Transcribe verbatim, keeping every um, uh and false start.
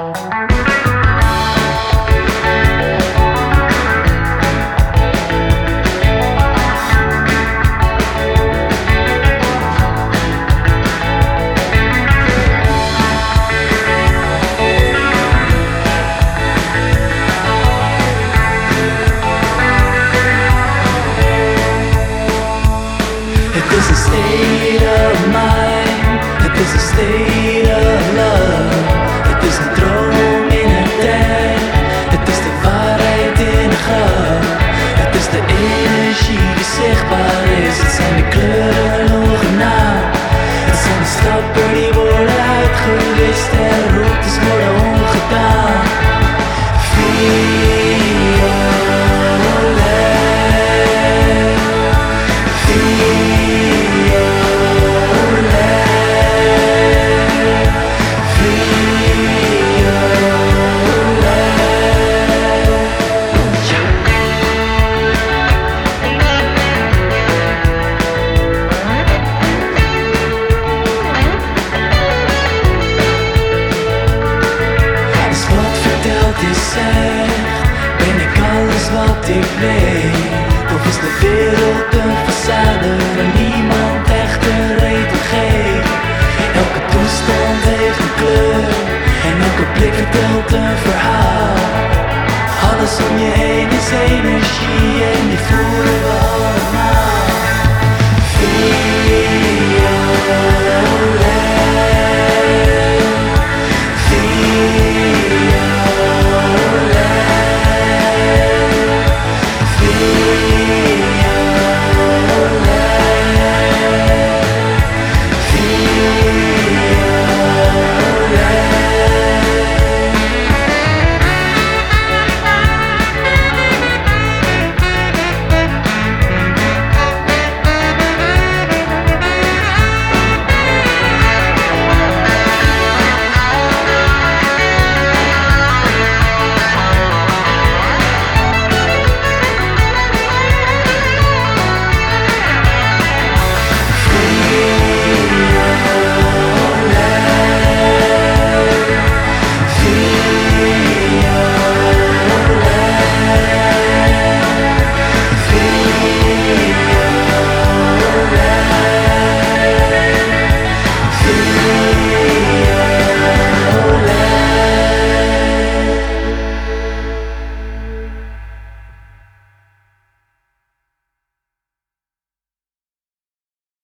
Het is een state of mind, het is een state of love. Het is een droom in het tijd, het is de waarheid in de graf. Het is de energie die zichtbaar is, het zijn de kleuren nog naam. Het zijn de stappen die worden uitgewist en routes worden ongedaan. Ben ik alles wat ik weet? Of is de wereld een façade waar niemand echt een reet op geeft? Elke toestand heeft een kleur en elke blik vertelt een verhaal. Alles om je heen is energie en je voelt